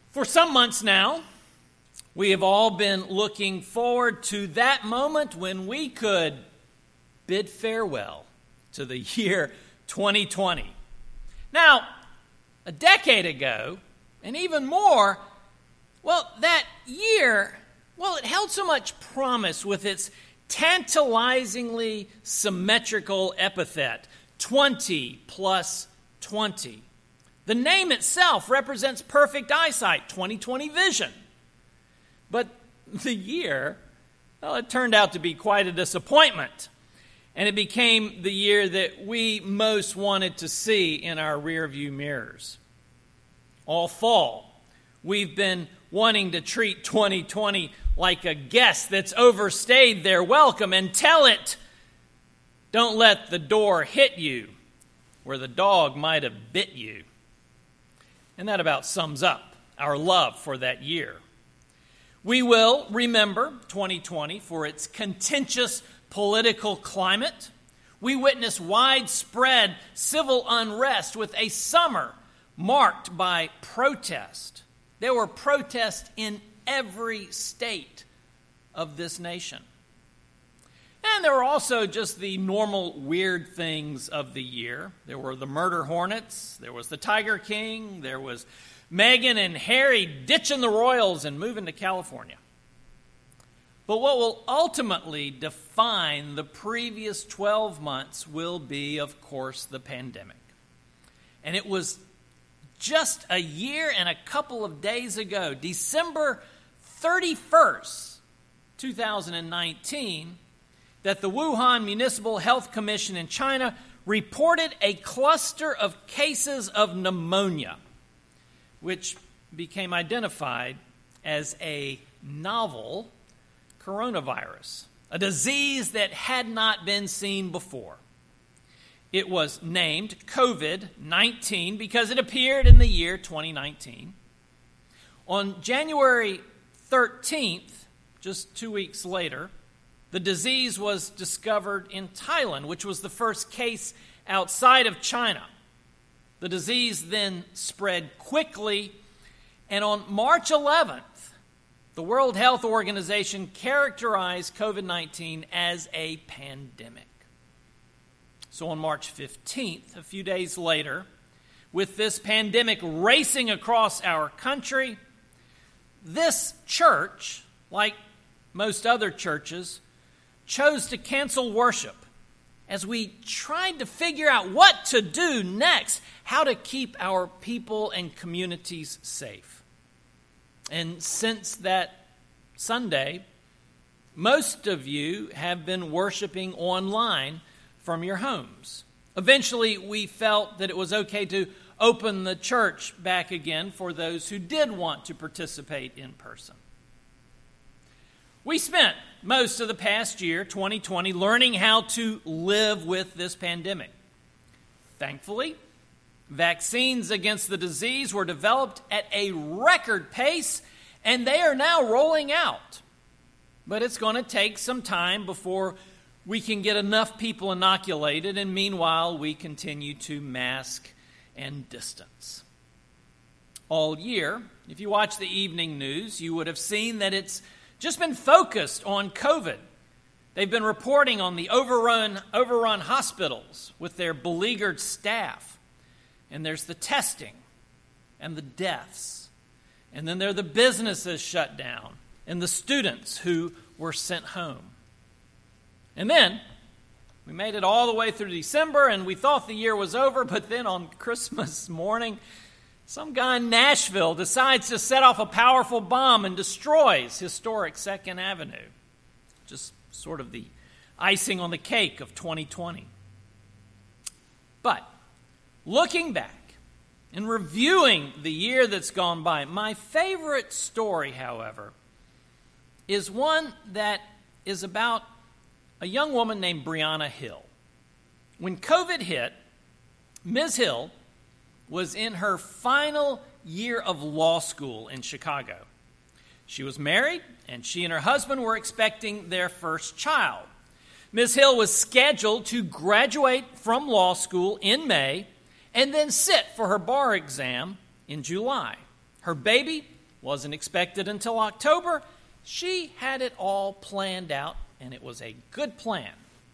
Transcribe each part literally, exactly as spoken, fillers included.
For some months now, we have all been looking forward to that moment when we could bid farewell to the year twenty twenty. Now, a decade ago, and even more, well, that year, well, it held so much promise with its tantalizingly symmetrical epithet, twenty plus twenty. The name itself represents perfect eyesight, twenty twenty vision. But the year, well, it turned out to be quite a disappointment. And it became the year that we most wanted to see in our rearview mirrors. All fall, we've been wanting to treat twenty twenty like a guest that's overstayed their welcome and tell it, don't let the door hit you where the dog might have bit you. And that about sums up our love for that year. We will remember twenty twenty for its contentious political climate. We witnessed widespread civil unrest with a summer marked by protest. There were protests in every state of this nation. And there were also just the normal weird things of the year. There were the murder hornets, there was the Tiger King, there was Meghan and Harry ditching the Royals and moving to California. But what will ultimately define the previous twelve months will be, of course, the pandemic. And it was just a year and a couple of days ago, December thirty-first, two thousand nineteen, that the Wuhan Municipal Health Commission in China reported a cluster of cases of pneumonia, which became identified as a novel coronavirus, a disease that had not been seen before. It was named covid nineteen because it appeared in the year twenty nineteen. On January thirteenth, just two weeks later, the disease was discovered in Thailand, which was the first case outside of China. The disease then spread quickly, and on March eleventh, the World Health Organization characterized covid nineteen as a pandemic. So on March fifteenth, a few days later, with this pandemic racing across our country, this church, like most other churches, chose to cancel worship as we tried to figure out what to do next, how to keep our people and communities safe. And since that Sunday, most of you have been worshiping online from your homes. Eventually, we felt that it was okay to open the church back again for those who did want to participate in person. We spent most of the past year, twenty twenty, learning how to live with this pandemic. Thankfully, vaccines against the disease were developed at a record pace, and they are now rolling out. But it's going to take some time before we can get enough people inoculated, and meanwhile, we continue to mask and distance. All year, if you watch the evening news, you would have seen that it's just been focused on COVID. They've been reporting on the overrun, overrun hospitals with their beleaguered staff. And there's the testing and the deaths. And then there are the businesses shut down and the students who were sent home. And then we made it all the way through December and we thought the year was over, but then on Christmas morning, some guy in Nashville decides to set off a powerful bomb and destroys historic Second Avenue. Just sort of the icing on the cake of twenty twenty. But looking back and reviewing the year that's gone by, my favorite story, however, is one that is about a young woman named Brianna Hill. When COVID hit, Miz Hill was in her final year of law school in Chicago. She was married, and she and her husband were expecting their first child. Miz Hill was scheduled to graduate from law school in May and then sit for her bar exam in July. Her baby wasn't expected until October. She had it all planned out, and it was a good plan.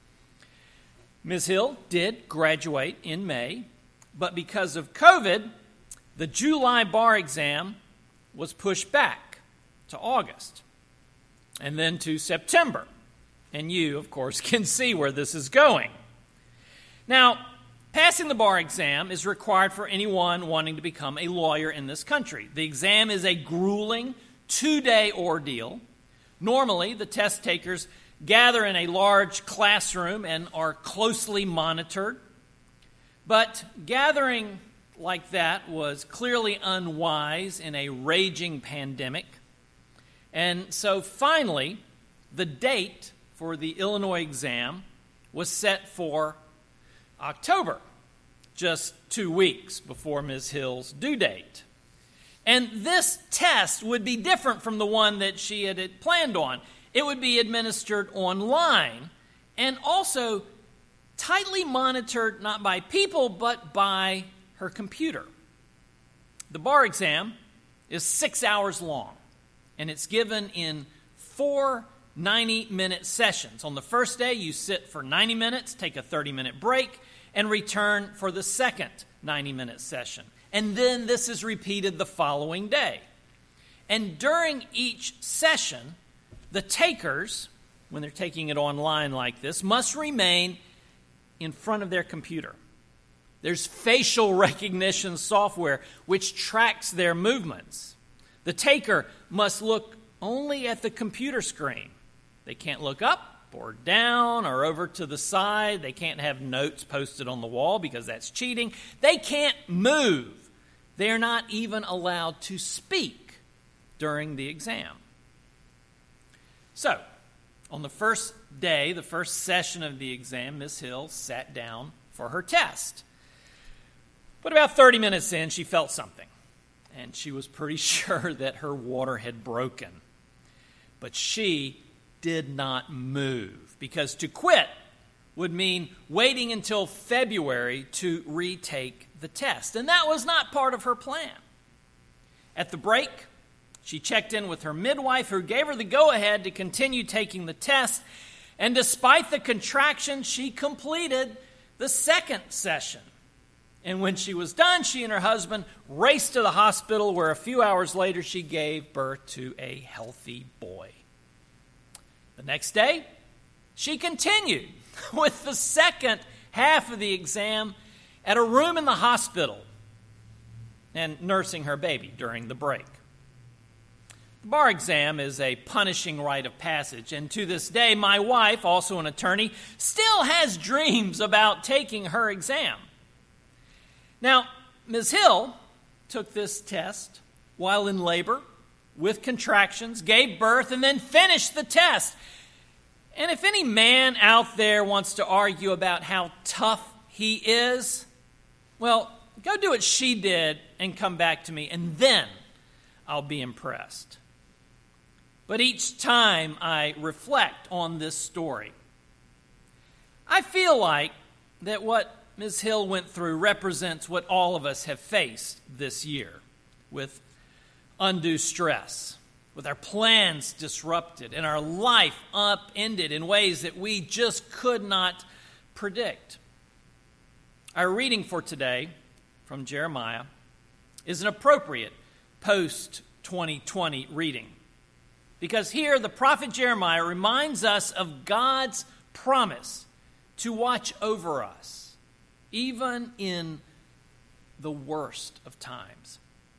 Miz Hill did graduate in May, but because of COVID, the July bar exam was pushed back to August and then to September. And you, of course, can see where this is going. Now, passing the bar exam is required for anyone wanting to become a lawyer in this country. The exam is a grueling two-day ordeal. Normally, the test takers gather in a large classroom and are closely monitored. But gathering like that was clearly unwise in a raging pandemic. And so finally, the date for the Illinois exam was set for October, just two weeks before Miz Hill's due date. And this test would be different from the one that she had planned on. It would be administered online and also tightly monitored not by people but by her computer. The bar exam is six hours long, and it's given in four ninety-minute sessions. On the first day, you sit for ninety minutes, take a thirty-minute break, and return for the second ninety-minute session. And then this is repeated the following day. And during each session, the takers, when they're taking it online like this, must remain in front of their computer. There's facial recognition software which tracks their movements. The taker must look only at the computer screen. They can't look up or down or over to the side. They can't have notes posted on the wall because that's cheating. They can't move. They're not even allowed to speak during the exam. So, on the first day, the first session of the exam, Miz Hill sat down for her test. But about thirty minutes in, she felt something, and she was pretty sure that her water had broken. But she did not move, because to quit would mean waiting until February to retake the test, and that was not part of her plan. At the break, she checked in with her midwife, who gave her the go-ahead to continue taking the test, and despite the contractions, she completed the second session. And when she was done, she and her husband raced to the hospital, where a few hours later she gave birth to a healthy boy. The next day, she continued with the second half of the exam at a room in the hospital and nursing her baby during the break. The bar exam is a punishing rite of passage, and to this day, my wife, also an attorney, still has dreams about taking her exam. Now, Miz Hill took this test while in labor with contractions, gave birth, and then finished the test. And if any man out there wants to argue about how tough he is, well, go do what she did and come back to me, and then I'll be impressed. But each time I reflect on this story, I feel like that what Miz Hill went through represents what all of us have faced this year, with undue stress, with our plans disrupted, and our life upended in ways that we just could not predict. Our reading for today from Jeremiah is an appropriate post twenty twenty reading, because here the prophet Jeremiah reminds us of God's promise to watch over us, even in the worst of times.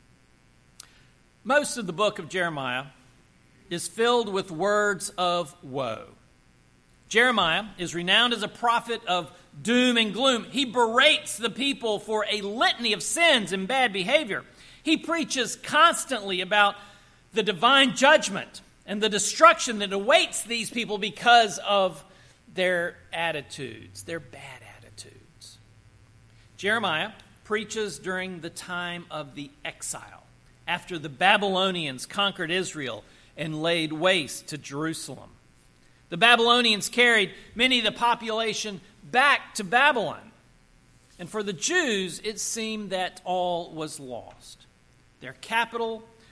Most of the book of Jeremiah is filled with words of woe. Jeremiah is renowned as a prophet of doom and gloom. He berates the people for a litany of sins and bad behavior. He preaches constantly about the divine judgment and the destruction that awaits these people because of their attitudes, their bad attitudes. Jeremiah preaches during the time of the exile, after the Babylonians conquered Israel and laid waste to Jerusalem. The Babylonians carried many of the population back to Babylon. And for the Jews, it seemed that all was lost. Their capital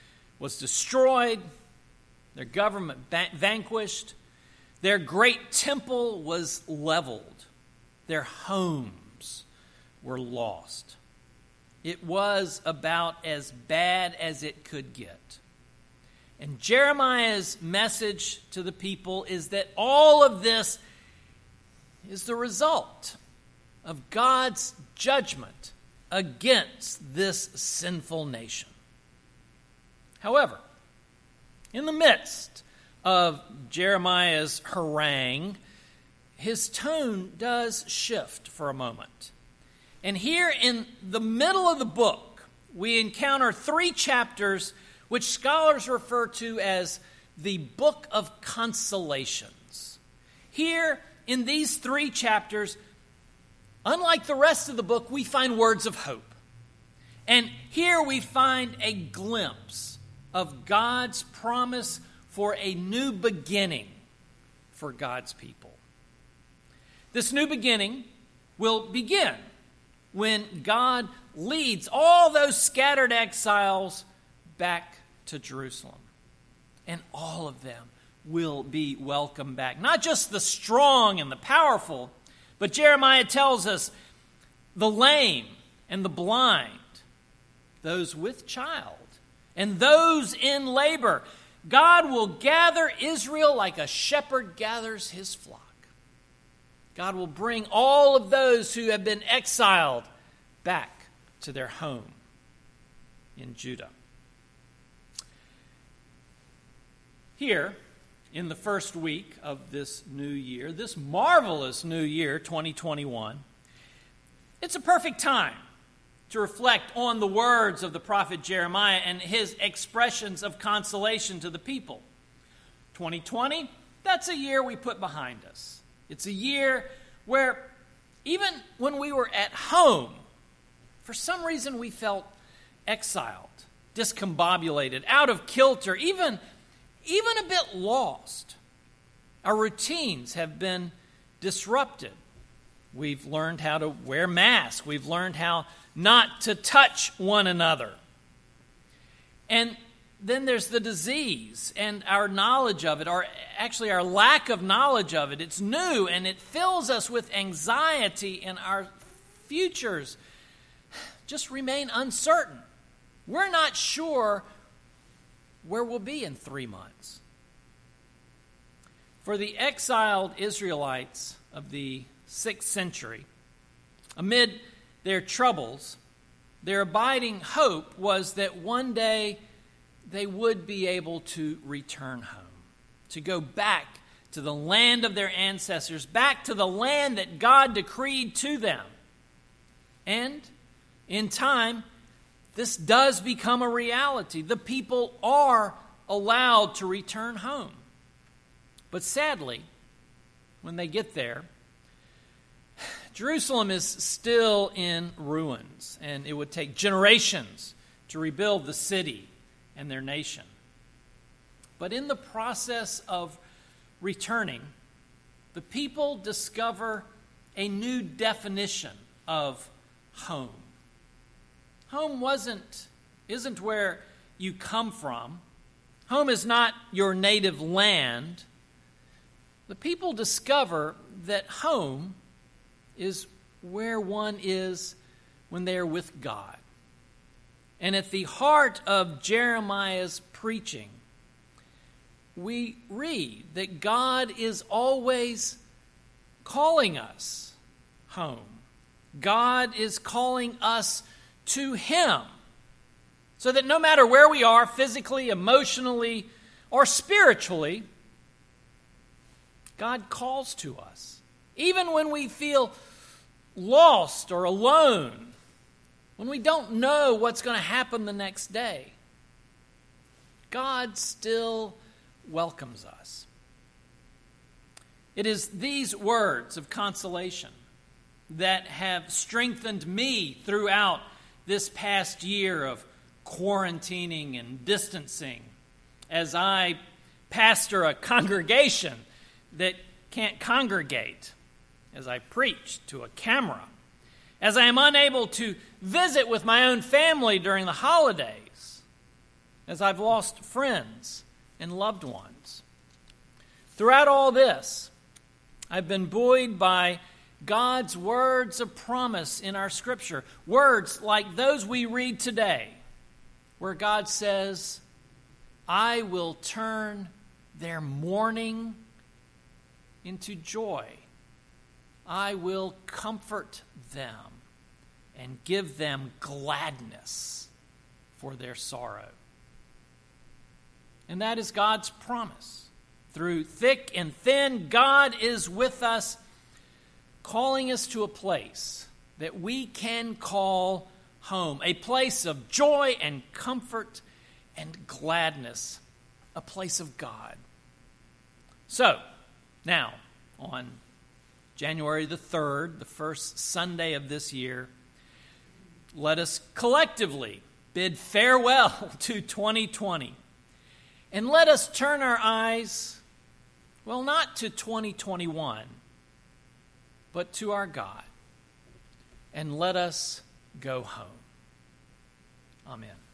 was destroyed, their government vanquished, their great temple was leveled, their homes were lost. It was about as bad as it could get. And Jeremiah's message to the people is that all of this is the result of God's judgment against this sinful nation. However, in the midst of Jeremiah's harangue, his tone does shift for a moment. And here in the middle of the book, we encounter three chapters which scholars refer to as the Book of Consolations. Here in these three chapters, unlike the rest of the book, we find words of hope. And here we find a glimpse of God's promise for a new beginning for God's people. This new beginning will begin when God leads all those scattered exiles back to Jerusalem. And all of them will be welcomed back. Not just the strong and the powerful, but Jeremiah tells us the lame and the blind, those with child, and those in labor. God will gather Israel like a shepherd gathers his flock. God will bring all of those who have been exiled back to their home in Judah. Here, in the first week of this new year, this marvelous new year, twenty twenty-one, it's a perfect time to reflect on the words of the prophet Jeremiah and his expressions of consolation to the people. twenty twenty, that's a year we put behind us. It's a year where even when we were at home, for some reason we felt exiled, discombobulated, out of kilter, even, even a bit lost. Our routines have been disrupted. We've learned how to wear masks. We've learned how not to touch one another. And then there's the disease and our knowledge of it, or actually our lack of knowledge of it. It's new and it fills us with anxiety, and our futures just remain uncertain. We're not sure where we'll be in three months. For the exiled Israelites of the sixth century, amid their troubles, their abiding hope was that one day they would be able to return home, to go back to the land of their ancestors, back to the land that God decreed to them. And in time, this does become a reality. The people are allowed to return home. But sadly, when they get there, Jerusalem is still in ruins, and it would take generations to rebuild the city and their nation. But in the process of returning, the people discover a new definition of home. Home wasn't, isn't where you come from. Home is not your native land. The people discover that home is where one is when they are with God. And at the heart of Jeremiah's preaching, we read that God is always calling us home. God is calling us to Him, so that no matter where we are, physically, emotionally, or spiritually, God calls to us. Even when we feel lost or alone, when we don't know what's going to happen the next day, God still welcomes us. It is these words of consolation that have strengthened me throughout this past year of quarantining and distancing as I pastor a congregation that can't congregate, as I preach to a camera, as I am unable to visit with my own family during the holidays, as I've lost friends and loved ones. Throughout all this, I've been buoyed by God's words of promise in our Scripture. Words like those we read today, where God says, I will turn their mourning into joy. I will comfort them and give them gladness for their sorrow. And that is God's promise. Through thick and thin, God is with us, calling us to a place that we can call home, a place of joy and comfort and gladness, a place of God. So, now, on January the third, the first Sunday of this year, let us collectively bid farewell to twenty twenty. And let us turn our eyes, well, not to twenty twenty-one, but to our God. And let us go home. Amen.